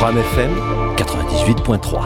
Bram FM 98.3.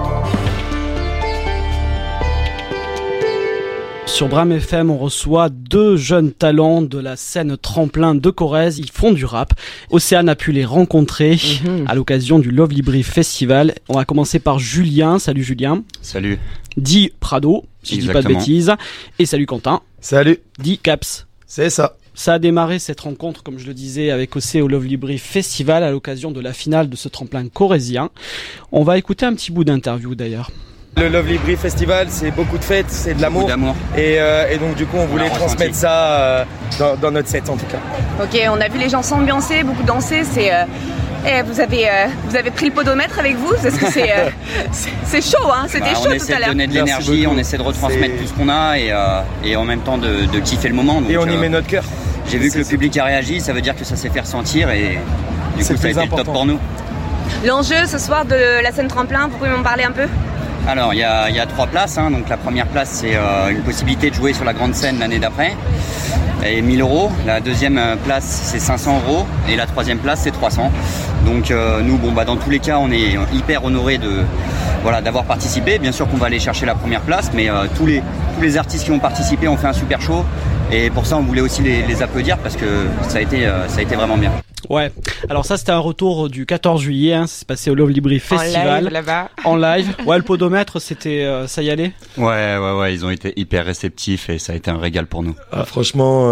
Sur Bram FM, on reçoit deux jeunes talents de la scène tremplin de Corrèze. Ils font du rap. Océane a pu les rencontrer à l'occasion du Lovely Brief Festival. On va commencer par Julien. Salut Julien. Salut. Dit Prado, si je dis pas de bêtises. Et salut Quentin. Salut. Dit Caps. C'est ça. Ça a démarré cette rencontre, comme je le disais, avec Océ au Lovely Brief Festival à l'occasion de la finale de ce tremplin corrézien. On va écouter un petit bout d'interview d'ailleurs. Le Lovely Brief Festival, c'est beaucoup de fêtes, c'est de l'amour. Et donc du coup, on voulait transmettre ça dans notre set en tout cas. Ok, on a vu les gens s'ambiancer, beaucoup danser. Vous avez pris le podomètre avec vous parce que c'est chaud, hein. C'était chaud tout à l'heure. On essaie de donner de l'énergie, on essaie de retransmettre tout ce qu'on a et en même temps de kiffer le moment. Donc, et on y met notre cœur. J'ai vu que le public a réagi, ça veut dire que ça s'est fait ressentir et du coup ça a été le top pour nous. L'enjeu ce soir de la scène tremplin, vous pouvez m'en parler un peu ? Alors il y a 3 places, hein. Donc la première place c'est une possibilité de jouer sur la grande scène l'année d'après et 1 000 €. La deuxième place c'est 500 € et la troisième place c'est 300. Donc nous dans tous les cas on est hyper honorés d'avoir participé. Bien sûr qu'on va aller chercher la première place, mais tous les artistes qui ont participé ont fait un super show et pour ça on voulait aussi les applaudir parce que ça a été vraiment bien. Ouais, alors ça c'était un retour du 14 juillet, hein. C'est passé au Lovely Brief Festival. En live là-bas. En live. Ouais, le podomètre c'était ça y allait. Ouais, ils ont été hyper réceptifs et ça a été un régal pour nous. Franchement,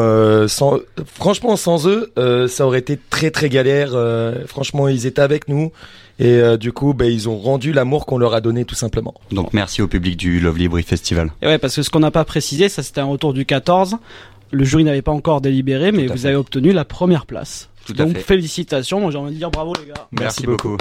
sans eux, ça aurait été très très galère. Franchement, ils étaient avec nous et du coup, ils ont rendu l'amour qu'on leur a donné tout simplement. Donc merci au public du Lovely Brief Festival. Et ouais, parce que ce qu'on n'a pas précisé, ça c'était un retour du 14. Le jury n'avait pas encore délibéré, mais vous avez obtenu la première place. Donc félicitations, moi j'ai envie de dire bravo les gars. Merci beaucoup.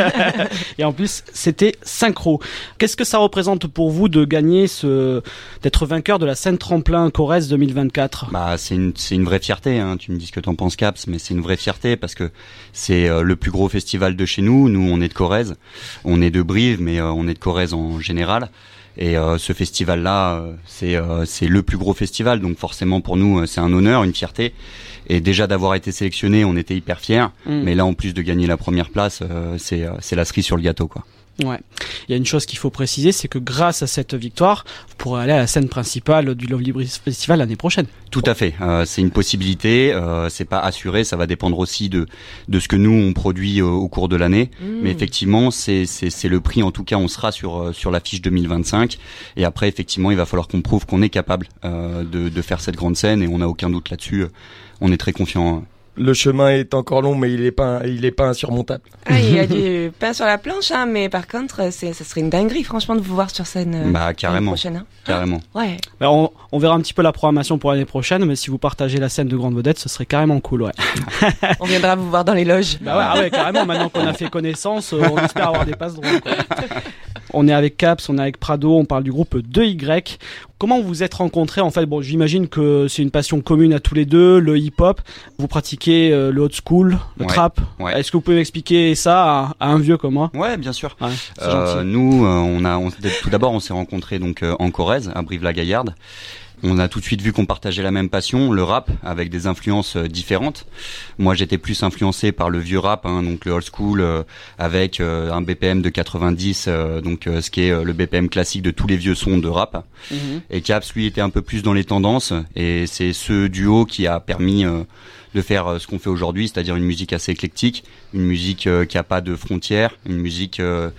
Et en plus c'était synchro. Qu'est-ce que ça représente pour vous de gagner d'être vainqueur de la scène tremplin Corrèze 2024 ? C'est une vraie fierté, hein. Tu me dis ce que t'en penses Caps, mais c'est une vraie fierté parce que c'est le plus gros festival de chez nous. Nous on est de Corrèze, on est de Brive, mais on est de Corrèze en général. Et ce festival-là, c'est le plus gros festival, donc forcément pour nous c'est un honneur, une fierté. Et déjà d'avoir été sélectionné, on était hyper fiers. Mais là, en plus de gagner la première place, c'est la cerise sur le gâteau, quoi. Ouais. Il y a une chose qu'il faut préciser, c'est que grâce à cette victoire, vous pourrez aller à la scène principale du Lovely Brief Festival l'année prochaine. Tout à fait. C'est une possibilité. C'est pas assuré. Ça va dépendre aussi de ce que nous on produit au cours de l'année. Mais effectivement, c'est le prix. En tout cas, on sera sur l'affiche 2025. Et après, effectivement, il va falloir qu'on prouve qu'on est capable de faire cette grande scène. Et on n'a aucun doute là-dessus. On est très confiants. Le chemin est encore long, mais il est pas insurmontable. Il y a du pain sur la planche, hein, mais par contre, ça serait une dinguerie, franchement, de vous voir sur scène carrément, l'année prochaine. Hein. Carrément. Ouais. On verra un petit peu la programmation pour l'année prochaine, mais si vous partagez la scène de Grande Vedette, ce serait carrément cool, ouais. On viendra vous voir dans les loges. Ouais, carrément. Maintenant qu'on a fait connaissance, on espère avoir des passes drôles, quoi. On est avec Caps, on est avec Prado, on parle du groupe 2Y. Comment vous vous êtes rencontrés ? En fait, j'imagine que c'est une passion commune à tous les deux, le hip-hop. Vous pratiquez le old school, le trap. Ouais. Est-ce que vous pouvez m'expliquer ça à un vieux comme moi ? Ouais, bien sûr. Ouais, c'est gentil. Nous, tout d'abord, on s'est rencontrés donc en Corrèze, à Brive-la-Gaillarde. On a tout de suite vu qu'on partageait la même passion, le rap, avec des influences différentes. Moi, j'étais plus influencé par le vieux rap, hein, donc le old school, avec un BPM de 90, donc ce qui est le BPM classique de tous les vieux sons de rap. Et Caps, lui, était un peu plus dans les tendances, et c'est ce duo qui a permis de faire ce qu'on fait aujourd'hui, c'est-à-dire une musique assez éclectique, une musique qui a pas de frontières, une musique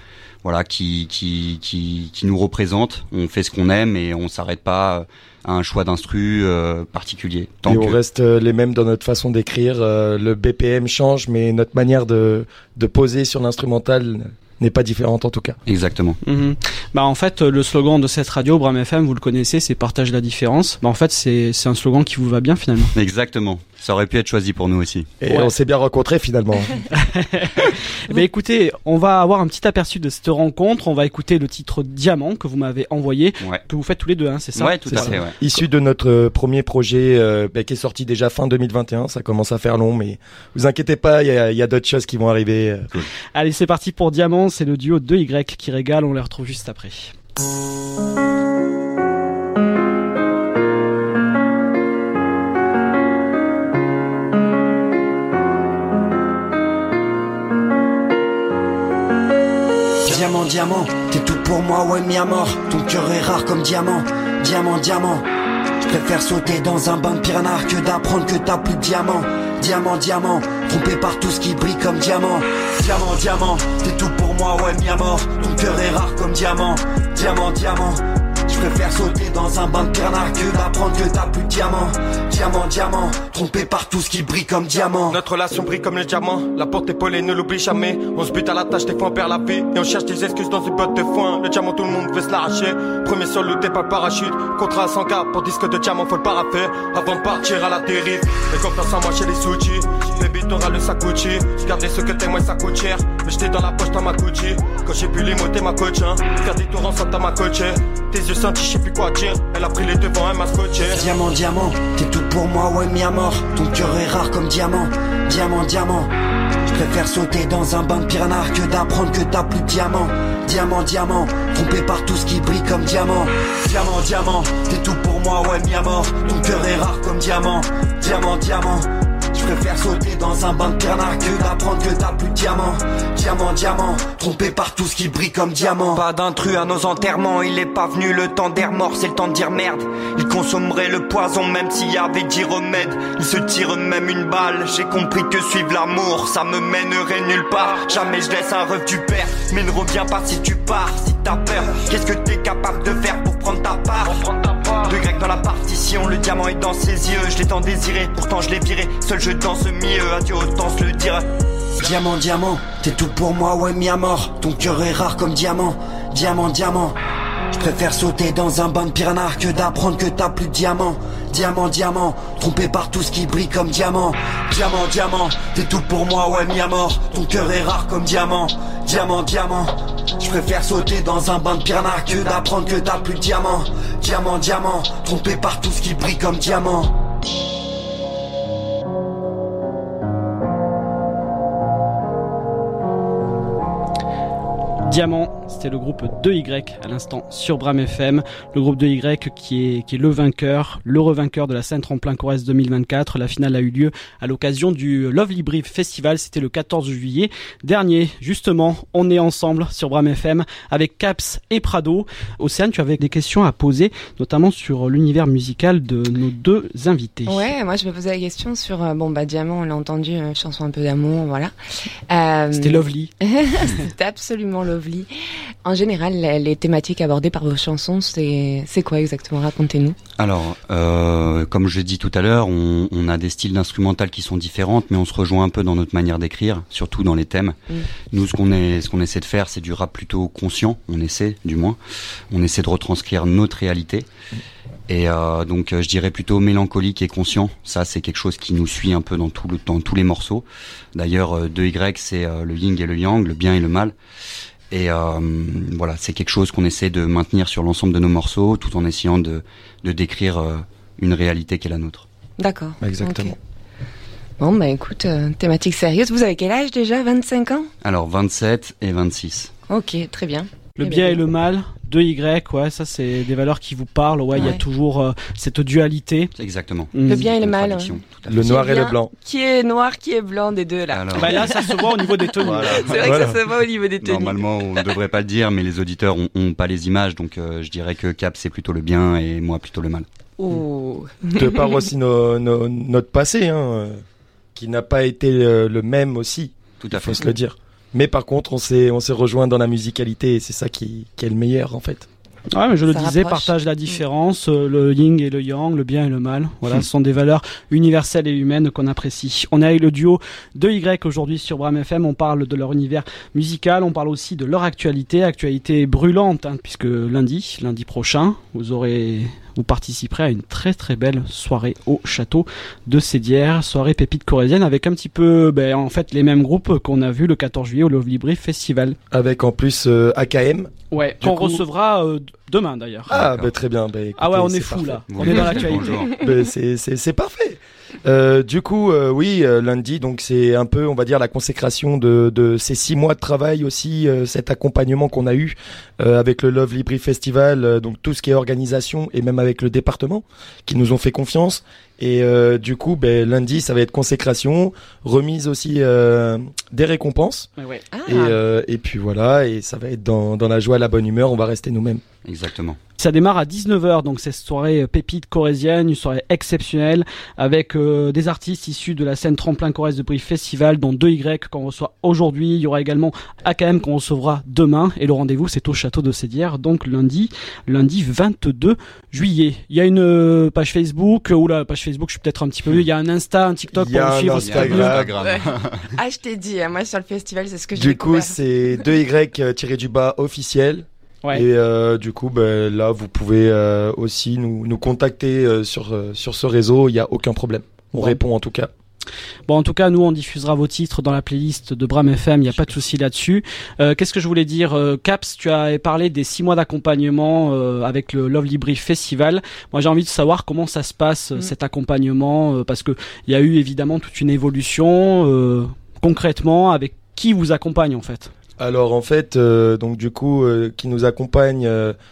qui nous représente. On fait ce qu'on aime et on s'arrête pas à un choix d'instru particulier. Et on reste les mêmes dans notre façon d'écrire. Le BPM change, mais notre manière de poser sur l'instrumental n'est pas différente en tout cas. Exactement. En fait, le slogan de cette radio, Bram FM, vous le connaissez, c'est partage la différence. En fait, c'est un slogan qui vous va bien finalement. Exactement. Ça aurait pu être choisi pour nous aussi. Et on s'est bien rencontrés finalement. Écoutez, on va avoir un petit aperçu de cette rencontre. On va écouter le titre Diamant que vous m'avez envoyé, que vous faites tous les deux, hein, c'est ça ? Ouais, tout à fait. Ouais. Issu de notre premier projet qui est sorti déjà fin 2021. Ça commence à faire long, mais vous inquiétez pas, il y a d'autres choses qui vont arriver. Cool. Allez, c'est parti pour Diamant. C'est le duo 2Y qui régale. On les retrouve juste après. Diamant, diamant, t'es tout pour moi, ouais, mis à mort. Ton cœur est rare comme diamant, diamant, diamant. Je préfère sauter dans un bain de piranha que d'apprendre que t'as plus de diamant. Diamant, diamant, trompé par tout ce qui brille comme diamant. Diamant, diamant, t'es tout pour moi, ouais, mis à mort. Ton cœur est rare comme diamant, diamant, diamant. Je préfère sauter dans un bain de piranha que d'apprendre que t'as plus de diamant. Diamant, diamant, trompé par tout ce qui brille comme diamant. Notre relation brille comme le diamant. La porte épaulée, ne l'oublie jamais. On se bute à la tâche, des fois on perd la vie. Et on cherche des excuses dans une botte de foin. Le diamant, tout le monde veut se l'arracher. Premier sol, looté par le parachute. Contrat à 100K pour disque de diamant, faut le paraffer. Avant de partir à la dérive. Et confiance en moi chez les Suchi. Baby, t'auras le sac Gucci. Garder ce que t'es, moi ça coûte cher. Mais j'étais dans la poche, dans ma Gucci. Quand j'ai pu les mots, t'es ma coach, hein. Faire des tours ensemble, t'as ma coach. Tes yeux sentis, je sais plus quoi dire. Elle a pris les devants, elle m'a scotché. Diamant, diamant, t'es tout pour moi, ouais, mis à mort. Ton cœur est rare comme diamant, diamant, diamant. Je préfère sauter dans un bain de piranha que d'apprendre que t'as plus de diamant. Diamant, diamant, trompé par tout ce qui brille comme diamant. Diamant, diamant, t'es tout pour moi, ouais, mis à mort. Ton cœur est rare comme diamant, diamant, diamant. Je préfère sauter dans un bain de piranha que d'apprendre que t'as plus de diamant. Diamant, diamant, trompé par tout ce qui brille comme diamant. Pas d'intrus à nos enterrements, il est pas venu le temps d'air mort, c'est le temps de dire merde. Il consommerait le poison même s'il y avait 10 remèdes. Il se tire même une balle, j'ai compris que suivre l'amour, ça me mènerait nulle part. Jamais je laisse un rêve du père, mais ne reviens pas si tu pars, si t'as peur. Qu'est-ce que t'es capable de faire pour prendre ta part? De grec dans la partition, le diamant est dans ses yeux. Je l'ai tant désiré, pourtant je l'ai viré. Seul je danse mieux, adieu autant se le dire. Diamant, diamant, t'es tout pour moi, ouais, mis à mort. Ton cœur est rare comme diamant, diamant, diamant. Je préfère sauter dans un bain de piranha que d'apprendre que t'as plus de diamant. Diamant, diamant, trompé par tout ce qui brille comme diamant. Diamant, diamant, t'es tout pour moi, ouais, mis à mort. Ton cœur est rare comme diamant, diamant, diamant. Je préfère sauter dans un bain de piranha que d'apprendre que t'as plus de diamant. Diamant, diamant, trompé par tout ce qui brille comme diamant. Diamant, c'était le groupe 2Y à l'instant sur Bram FM. Le groupe 2Y qui est le vainqueur, le revainqueur de la scène tremplin Corrèze 2024. La finale a eu lieu à l'occasion du Lovely Brief Festival. C'était le 14 juillet dernier. Justement, on est ensemble sur Bram FM avec Caps et Prado. Océane, tu avais des questions à poser, notamment sur l'univers musical de nos deux invités. Ouais, moi je me posais la question sur Diamant, on l'a entendu, chanson un peu d'amour, voilà. C'était Lovely. C'était absolument Lovely. En général, les thématiques abordées par vos chansons, c'est quoi exactement? Racontez-nous. Alors, comme je l'ai dit tout à l'heure, on a des styles d'instrumental qui sont différentes, mais on se rejoint un peu dans notre manière d'écrire, surtout dans les thèmes. Nous, ce qu'on essaie de faire, c'est du rap plutôt conscient. On essaie de retranscrire notre réalité. Et donc je dirais plutôt mélancolique et conscient. Ça, c'est quelque chose qui nous suit un peu dans tous les morceaux. D'ailleurs, 2Y, c'est le yin et le yang, le bien et le mal. Et voilà, c'est quelque chose qu'on essaie de maintenir sur l'ensemble de nos morceaux, tout en essayant de décrire une réalité qui est la nôtre. D'accord. Exactement. Okay. Bon, écoute, thématique sérieuse. Vous avez quel âge déjà? 25 ans? Alors, 27 et 26. Ok, très bien. Le bien et le mal, 2Y, ouais, ça c'est des valeurs qui vous parlent, ouais, il y a toujours cette dualité. Exactement. Le bien et le mal. Le noir et le blanc. Qui est noir, qui est blanc des deux là? Alors... là, ça se voit au niveau des tenues. Voilà. C'est vrai que ça se voit au niveau des tenues. Normalement, on ne devrait pas le dire, mais les auditeurs ont pas les images, donc je dirais que Cap c'est plutôt le bien et moi plutôt le mal. Oh. De par aussi notre passé, qui n'a pas été le même aussi. Tout à fait. Faut se le dire. Mais par contre, on s'est rejoint dans la musicalité et c'est ça qui est le meilleur en fait. Ouais, mais je le disais, rapproche. partage la différence, le yin et le yang, le bien et le mal. Voilà, ce sont des valeurs universelles et humaines qu'on apprécie. On est avec le duo 2Y aujourd'hui sur Bram FM. On parle de leur univers musical, on parle aussi de leur actualité brûlante, puisque lundi prochain, vous participerez à une très très belle soirée au château de Sédières, soirée pépite corrézienne avec un petit peu, en fait, les mêmes groupes qu'on a vu le 14 juillet au Lovely Brief Festival. Avec en plus AKM. Ouais, qu'on recevra demain d'ailleurs. Ah, très bien. Écoutez, on est fou parfait. là, on est dans l'actualité. C'est parfait. Du coup, oui, lundi, donc c'est un peu, on va dire, la consécration de ces 6 mois de travail aussi, cet accompagnement qu'on a eu avec le Love Libri Festival, donc tout ce qui est organisation et même avec le département qui nous ont fait confiance. Et du coup, lundi, ça va être consécration, remise aussi des récompenses. Ouais. Et puis voilà, et ça va être dans la joie, la bonne humeur, on va rester nous-mêmes. Exactement. Ça démarre à 19h, donc c'est cette soirée pépite corrézienne, une soirée exceptionnelle, avec des artistes issus de la scène Tremplin Corrèze de Brive Festival, dont 2Y qu'on reçoit aujourd'hui. Il y aura également AKM qu'on recevra demain, et le rendez-vous c'est au château de Sédières, donc lundi 22 juillet. Il y a une page Facebook, la page Facebook je suis peut-être un petit peu vieux, il y a un Insta, un TikTok pour le suivre. Instagram. Ah, je t'ai dit, moi sur le festival, c'est ce que j'ai Du coup, découvert. c'est 2Y officiel. Ouais. Et du coup, là, vous pouvez aussi nous contacter sur ce réseau. Il n'y a aucun problème. On répond en tout cas. Bon, en tout cas, nous, on diffusera vos titres dans la playlist de Bram FM, il n'y a pas de souci là-dessus. Qu'est-ce que je voulais dire, Caps, tu as parlé des 6 mois d'accompagnement avec le Love Libri Festival. Moi, j'ai envie de savoir comment ça se passe, cet accompagnement, parce que il y a eu évidemment toute une évolution. Concrètement, avec qui vous accompagne en fait? Alors en fait, donc du coup, qui nous accompagne,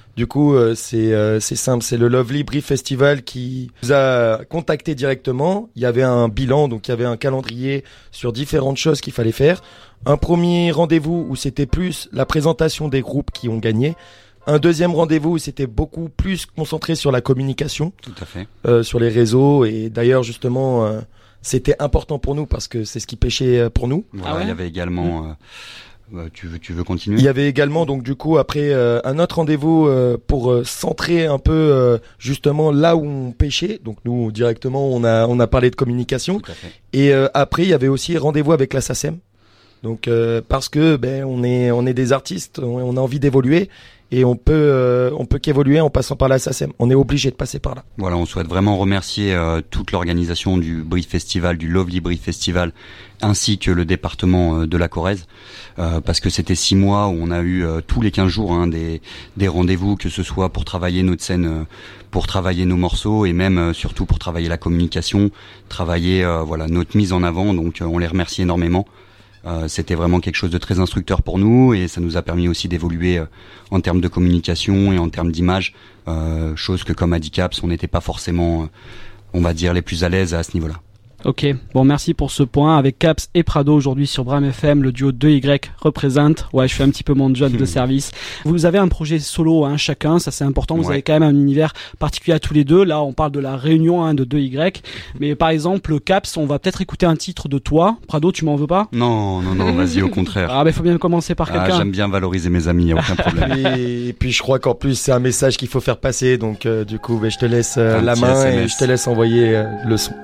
c'est simple, c'est le Love Libri Festival qui nous a contacté directement. Il y avait un bilan, donc il y avait un calendrier sur différentes choses qu'il fallait faire. Un premier rendez-vous où c'était plus la présentation des groupes qui ont gagné. Un deuxième rendez-vous où c'était beaucoup plus concentré sur la communication. Tout à fait. Sur les réseaux, et d'ailleurs justement, c'était important pour nous parce que c'est ce qui pêchait pour nous. Voilà, il y avait également... tu veux continuer? Il y avait également donc du coup après un autre rendez-vous pour centrer un peu justement là où on pêchait. Donc nous directement on a parlé de communication. Tout à fait. Et après il y avait aussi rendez-vous avec la SACEM. Donc parce que on est des artistes, on a envie d'évoluer. Et on peut qu'évoluer en passant par la SACEM. On est obligé de passer par là. Voilà, on souhaite vraiment remercier toute l'organisation du Brive Festival, du Lovely Brive Festival, ainsi que le département de la Corrèze, parce que c'était 6 mois où on a eu tous les 15 jours des rendez-vous, que ce soit pour travailler notre scène, pour travailler nos morceaux, et même surtout pour travailler la communication, travailler notre mise en avant. Donc on les remercie énormément. C'était vraiment quelque chose de très instructeur pour nous, et ça nous a permis aussi d'évoluer en termes de communication et en termes d'image, chose que comme Handicaps on n'était pas forcément, on va dire, les plus à l'aise à ce niveau-là. Ok, bon, merci pour ce point. Avec Caps et Prado aujourd'hui sur Bram FM, le duo 2Y représente. Ouais, je fais un petit peu mon job de service. Vous avez un projet solo, chacun, ça c'est important. Vous avez quand même un univers particulier à tous les deux. Là, on parle de la réunion de 2Y. Mais par exemple, Caps, on va peut-être écouter un titre de toi. Prado, tu m'en veux pas? Non, vas-y, au contraire. Ah, faut bien commencer par quelqu'un. J'aime bien valoriser mes amis, y a aucun problème. Et puis je crois qu'en plus c'est un message qu'il faut faire passer. Donc du coup, je te laisse la main SMS. Et je te laisse envoyer le son.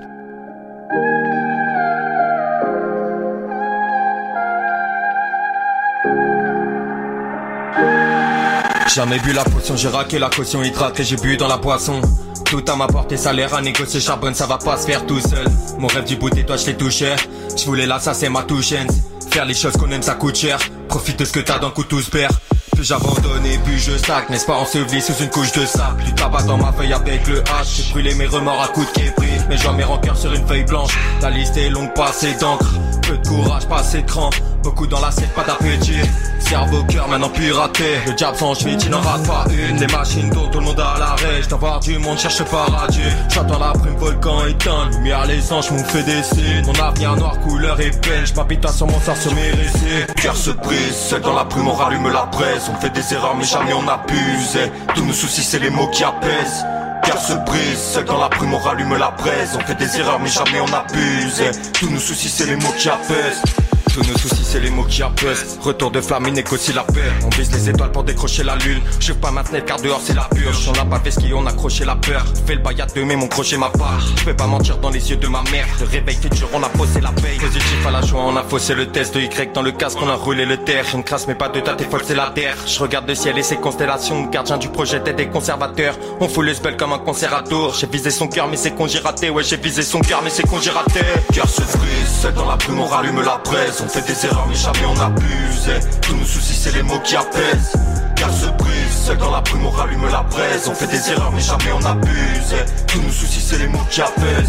Jamais bu la potion, j'ai raqué la caution hydratée, j'ai bu dans la boisson. Tout à ma portée, salaire à négocier, charbonne, ça va pas se faire tout seul. Mon rêve du bout et toi je l'ai touché. Je voulais là, ça c'est ma touche. Faire les choses qu'on aime, ça coûte cher. Profite de ce que t'as d'un coup tout se perd. Plus j'abandonne et plus je stagne, n'est-ce pas enseveli sous une couche de sable. Du tabac dans ma feuille avec le H. J'ai brûlé mes remords à coups de képris, mais j'en mes rancœurs sur une feuille blanche. La liste est longue, pas assez d'encre. Peu de courage, pas assez de cran. Beaucoup dans l'assiette, pas d'appétit. Cerveau, cœur, maintenant piraté. Le diable sans cheville, il n'en rate pas une. Les machines tournent, tout le monde à l'arrêt. J'dois voir du monde, cherche paradis. J'attends la prime, volcan éteint. Lumière, les anges m'ont fait des signes. Mon avenir noir, couleur et peine. J'm'apitoie sur mon sort, sur mes récits. Cœur se brise, seul dans la brume, on rallume la presse. On fait des erreurs, mais jamais on abuse. Tous nos soucis, c'est les mots qui apaisent. Cœur se brise, seul dans la brume, on rallume la presse. On fait des erreurs, mais jamais on abuse. Tous nos soucis, c'est les mots qui apaisent. Tous nos soucis c'est les mots qui apaisent. Retour de flamme, il négocie la paix. On vise les étoiles pour décrocher la lune. Je pas ma fenêtre car dehors c'est la purge. On a pas fait ski, on a accroché la peur. Fais le bail à deux mais mon crochet ma part. Je peux pas mentir dans les yeux de ma mère. Le réveil fait dur, on a posé la paye. Positif à la joie, on a faussé le test. De Y dans le casque, on a roulé le terre. Une crasse mais pas de date, t'es folle c'est la terre. Je regarde le ciel et ses constellations. Gardien du projet tête des conservateurs. On fout le spell comme un concert à tour. J'ai visé son cœur mais c'est con j'ai raté. Ouais j'ai visé son cœur mais c'est con j'ai raté. Cœur se brise, seul dans la brume on rallume la presse. On fait des erreurs mais jamais on abuse. Tous nos soucis c'est les mots qui apaisent. Cœur se brise, seul dans la brume on rallume la presse. On fait des erreurs mais jamais on abuse. Tous nos soucis c'est les mots qui apaisent.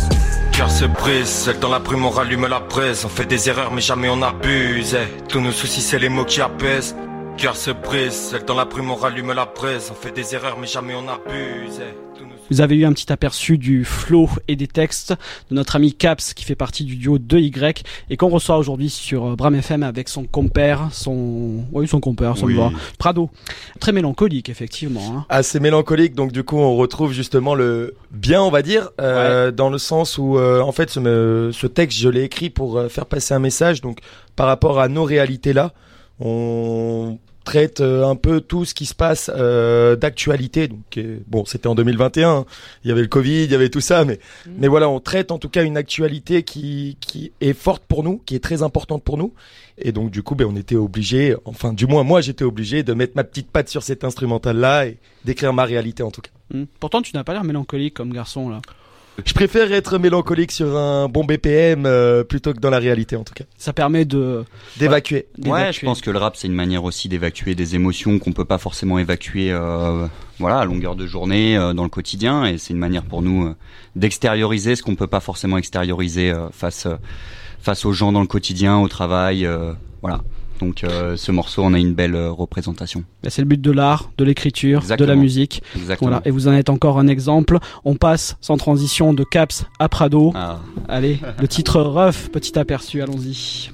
Cœur se brise, seul dans la brume on rallume la braise. On fait des erreurs mais jamais on abuse. Tous nos soucis c'est les mots qui apaisent. Cœur se brise, seul dans la brume on rallume la braise. On fait des erreurs mais jamais on abuse. Vous avez eu un petit aperçu du flow et des textes de notre ami Caps qui fait partie du duo 2Y et qu'on reçoit aujourd'hui sur Bram FM avec son compère, son compère, ça me va, Prado. Très mélancolique effectivement. Hein. Assez mélancolique, donc du coup on retrouve justement le bien, on va dire, dans le sens où en fait ce texte je l'ai écrit pour faire passer un message, donc par rapport à nos réalités là, on traite un peu tout ce qui se passe d'actualité. Donc bon, c'était en 2021, hein. Il y avait le Covid, il y avait tout ça, mais voilà, on traite en tout cas une actualité qui est forte pour nous, qui est très importante pour nous. Et donc du coup, on était obligé, enfin du moins moi j'étais obligé de mettre ma petite patte sur cet instrumental là et d'écrire ma réalité en tout cas. Pourtant, tu n'as pas l'air mélancolique comme garçon là. Je préfère être mélancolique sur un bon BPM plutôt que dans la réalité en tout cas. Ça permet d'évacuer. Ouais, je pense que le rap c'est une manière aussi d'évacuer des émotions qu'on peut pas forcément évacuer à longueur de journée dans le quotidien, et c'est une manière pour nous d'extérioriser ce qu'on peut pas forcément extérioriser face aux gens dans le quotidien, au travail, voilà. Donc ce morceau en a une belle représentation. C'est le but de l'art, de l'écriture, Exactement. de la musique. Exactement. Voilà. Et vous en êtes encore un exemple. On passe sans transition de Caps à Prado. Ah. Allez, le titre Rough, petit aperçu, allons-y.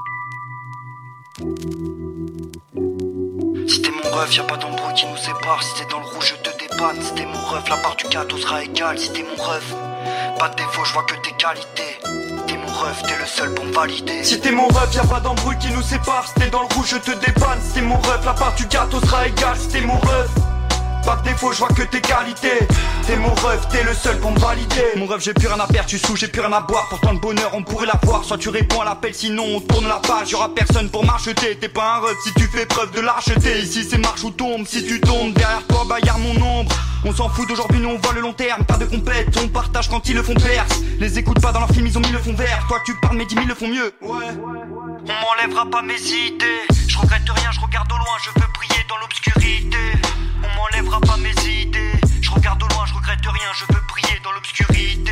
Si t'es mon ref, y'a pas d'embrouille qui nous sépare. Si t'es dans le rouge, je te dépanne. Si t'es mon ref, la part du gâteau sera égale. Si t'es mon ref, pas de défaut, je vois que tes qualités. T'es mon ref, t'es le seul pour me valider. Si t'es mon ref, y'a pas d'embrouille qui nous sépare. Si t'es dans le rouge, je te dépanne. Si t'es mon ref, la part du gâteau sera égale. Si t'es mon ref, pas de défaut, je vois que tes qualités. T'es mon ref, t'es le seul pour me valider. Mon ref, j'ai plus rien à perdre, tu sous, j'ai plus rien à boire. Pourtant le bonheur, on pourrait l'avoir. Soit tu réponds à l'appel, sinon on tourne la page. Y'aura personne pour m'acheter, t'es pas un ref si tu fais preuve de lâcheté. Ici c'est marche ou tombe, si tu tombes derrière toi, bah y'a mon ombre. On s'en fout d'aujourd'hui, nous on voit le long terme. Pas de compète, on partage quand ils le font perse. Les écoute pas dans leur film, ils ont mis le fond vert. Toi tu parles, mais 10 000 le font mieux. Ouais. On m'enlèvera pas mes idées. Je regrette rien, je regarde au loin, je veux briller dans l'obscurité. On m'enlèvera pas mes idées. Je regarde au loin, je regrette rien, je veux briller dans l'obscurité.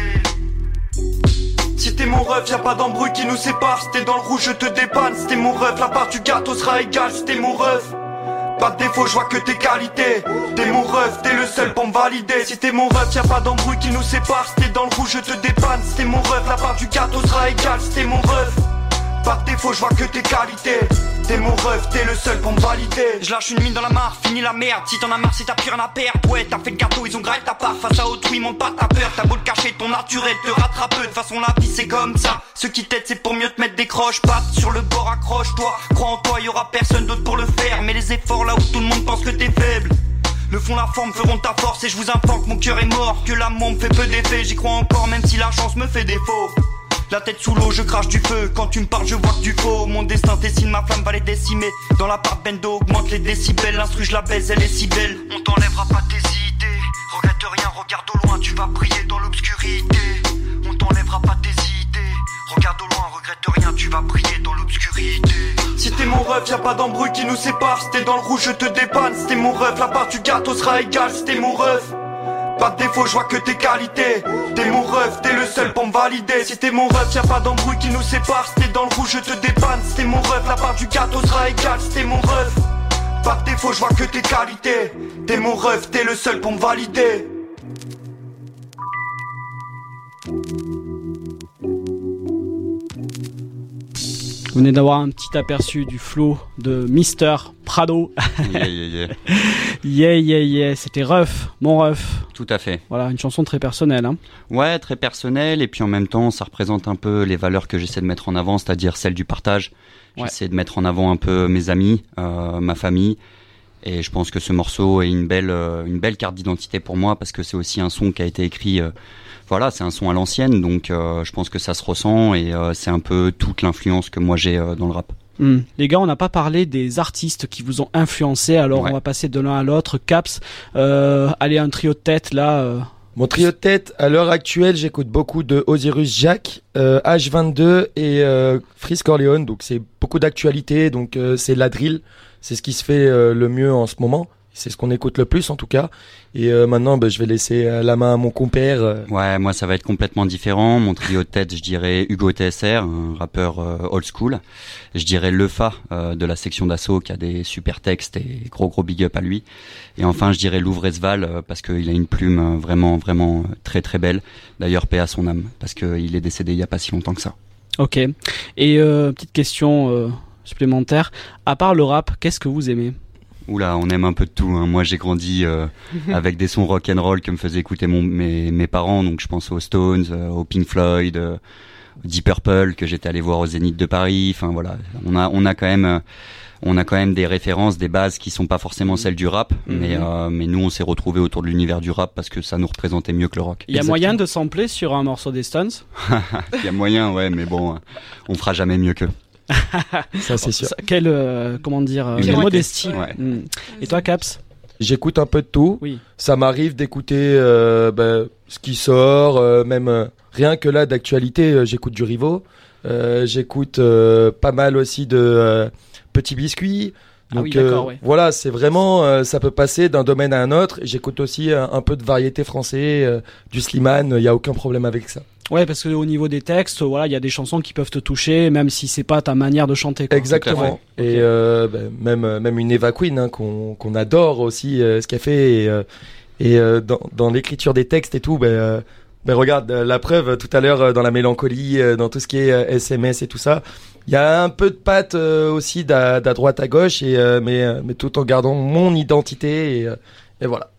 Si t'es mon ref, y'a pas d'embrouille qui nous sépare. Si t'es dans le rouge, je te dépanne. Si t'es mon ref, la part du gâteau sera égale. Si t'es mon ref, pas de défaut, je vois que tes qualités. T'es mon ref, t'es le seul pour me valider. Si t'es mon ref, y'a pas d'embrouille qui nous sépare. Si t'es dans le rouge, je te dépanne. Si t'es mon ref, la part du gâteau sera égale. Si t'es mon ref, pas de défaut, je vois que tes qualités. T'es mon ref, t'es le seul pour me valider. Je lâche une mine dans la mare, fini la merde. Si t'en as marre, si t'as plus rien à perdre. Ouais, t'as fait le gâteau, ils ont graillé ta part. Face à autrui, monte pas ta peur. T'as beau le cacher, ton naturel te rattrape. De toute façon, la vie c'est comme ça. Ceux qui t'aident, c'est pour mieux te mettre des croches. Pattes sur le bord, accroche-toi. Crois en toi, y'aura personne d'autre pour le faire. Mais les efforts là où tout le monde pense que t'es faible. Le fond, la forme feront ta force. Et je vous informe que mon cœur est mort. Que l'amour me fait peu d'effet. J'y crois encore, même si la chance me fait défaut. La tête sous l'eau, je crache du feu. Quand tu me parles, je vois que du faux. Mon destin dessine, ma flamme va les décimer. Dans la part bendo, augmente les décibels. L'instru, je la baise, elle est si belle. On t'enlèvera pas tes idées. Regrette rien, regarde au loin, tu vas briller dans l'obscurité. On t'enlèvera pas tes idées. Regarde au loin, regrette rien, tu vas briller dans l'obscurité. Si t'es mon ref, y'a pas d'embrouille qui nous sépare. Si t'es dans le rouge, je te dépanne. Si t'es mon ref, la part du gâteau sera égale. Si t'es mon ref, pas de défaut, je vois que tes qualités. T'es mon ref, t'es le seul pour me valider. Si t'es mon ref, y'a pas d'embrouille qui nous sépare. Si t'es dans le rouge, je te dépanne. Si t'es mon ref, la part du gâteau sera égale. Si t'es mon ref, pas de défaut, je vois que tes qualités. T'es mon ref, t'es le seul pour me valider. Vous venez d'avoir un petit aperçu du flow de Mister Prado. Yeah. C'était Rough, mon Rough. Tout à fait. Voilà, une chanson très personnelle. Hein. Ouais, très personnelle, et puis en même temps, ça représente un peu les valeurs que j'essaie de mettre en avant, c'est-à-dire celle du partage. Ouais. J'essaie de mettre en avant un peu mes amis, ma famille, et je pense que ce morceau est une belle carte d'identité pour moi, parce que c'est aussi un son qui a été écrit... Voilà, c'est un son à l'ancienne, donc je pense que ça se ressent, et c'est un peu toute l'influence que moi j'ai dans le rap. Les gars, on n'a pas parlé des artistes qui vous ont influencé, alors on va passer de l'un à l'autre. Caps, allez, un trio de tête là. Mon trio de tête, à l'heure actuelle, j'écoute beaucoup de Osiris Jack, H22 et Freeze Corleone, donc c'est beaucoup d'actualité, donc c'est la drill, c'est ce qui se fait le mieux en ce moment. c'est ce qu'on écoute le plus en tout cas. Et maintenant, je vais laisser la main à mon compère. Ouais, moi ça va être complètement différent. Mon trio de tête, je dirais Hugo TSR, un rappeur old school. Je dirais Lefa de la section d'assaut qui a des super textes et gros big up à lui. Et enfin, je dirais Louvresval parce qu'il a une plume vraiment très très belle. D'ailleurs, paix à son âme parce qu'il est décédé il y a pas si longtemps que ça. Ok. Et petite question supplémentaire. À part le rap, qu'est-ce que vous aimez ? Oula, on aime un peu de tout. Hein. Moi, j'ai grandi avec des sons rock and roll que me faisaient écouter mes parents. Donc, je pense aux Stones, aux Pink Floyd, Deep Purple que j'étais allé voir au Zénith de Paris. Enfin voilà, on a quand même des références, des bases qui sont pas forcément celles du rap, mais nous on s'est retrouvés autour de l'univers du rap parce que ça nous représentait mieux que le rock. Il y a moyen de sampler sur un morceau des Stones ? Il y a moyen, ouais, mais bon, on fera jamais mieux qu'eux. Ça c'est sûr. Quelle modestie. Ouais. Et toi, Caps ? J'écoute un peu de tout. Oui. Ça m'arrive d'écouter ce qui sort, même rien que là d'actualité, j'écoute du Rivo. J'écoute pas mal aussi de Petit Biscuit. Donc d'accord, ouais. voilà, c'est vraiment ça peut passer d'un domaine à un autre. J'écoute aussi un peu de variété français, du Slimane, il y a aucun problème avec ça. Ouais, parce que au niveau des textes, voilà, il y a des chansons qui peuvent te toucher, même si c'est pas ta manière de chanter, quoi. Exactement. Et même une Eva Queen qu'on adore aussi ce qu'elle fait et dans l'écriture des textes et tout. Regarde la preuve tout à l'heure dans la mélancolie, dans tout ce qui est SMS et tout ça. Il y a un peu de patte aussi d'à droite à gauche mais tout en gardant mon identité et voilà.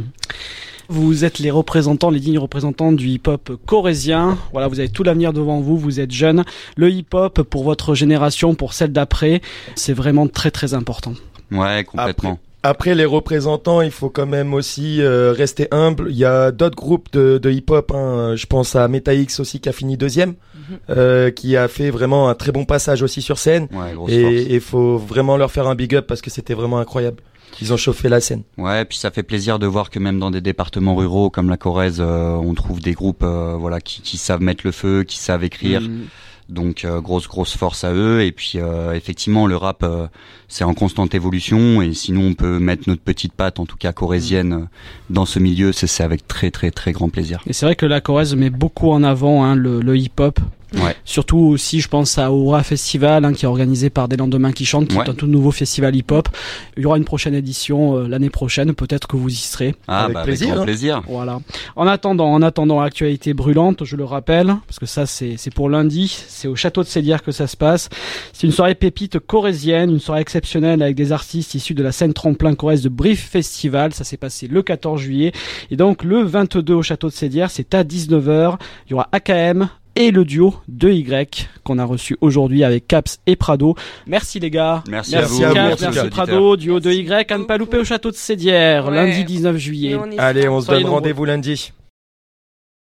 Vous êtes les dignes représentants du hip-hop corrézien. Voilà, vous avez tout l'avenir devant vous, vous êtes jeunes. Le hip-hop, pour votre génération, pour celle d'après, c'est vraiment très très important. Ouais, complètement. Après les représentants, il faut quand même aussi rester humble. Il y a d'autres groupes de hip-hop, hein. Je pense à Meta X aussi qui a fini 2e, qui a fait vraiment un très bon passage aussi sur scène. Ouais, grosse force. Et il faut vraiment leur faire un big up parce que c'était vraiment incroyable. Ils ont chauffé la scène. Ouais, puis ça fait plaisir de voir que même dans des départements ruraux comme la Corrèze, on trouve des groupes qui savent mettre le feu, qui savent écrire. Donc grosse force à eux. Et puis effectivement le rap c'est en constante évolution et sinon on peut mettre notre petite patte en tout cas corrézienne dans ce milieu, c'est avec très très très grand plaisir. Et c'est vrai que la Corrèze met beaucoup en avant le hip-hop. Ouais. Surtout aussi, je pense à Aura Festival, qui est organisé par Des Lendemains qui chantent, qui est un tout nouveau festival hip-hop. Il y aura une prochaine édition l'année prochaine, peut-être que vous y serez. Avec plaisir. Avec grand plaisir. Voilà. En attendant l'actualité brûlante, je le rappelle, parce que ça c'est pour lundi, c'est au Château de Sédières que ça se passe. C'est une soirée pépite corrézienne, une soirée exceptionnelle avec des artistes issus de la scène tremplin corrèze de Brief Festival. Ça s'est passé le 14 juillet. Et donc le 22 au Château de Sédières, c'est à 19h. Il y aura AKM et le duo 2Y qu'on a reçu aujourd'hui avec Caps et Prado. Merci les gars. Merci à vous. Caps, merci Prado, duo 2Y à ne pas louper au Château de Sédières, lundi 19 juillet. Allez, on se donne rendez-vous lundi.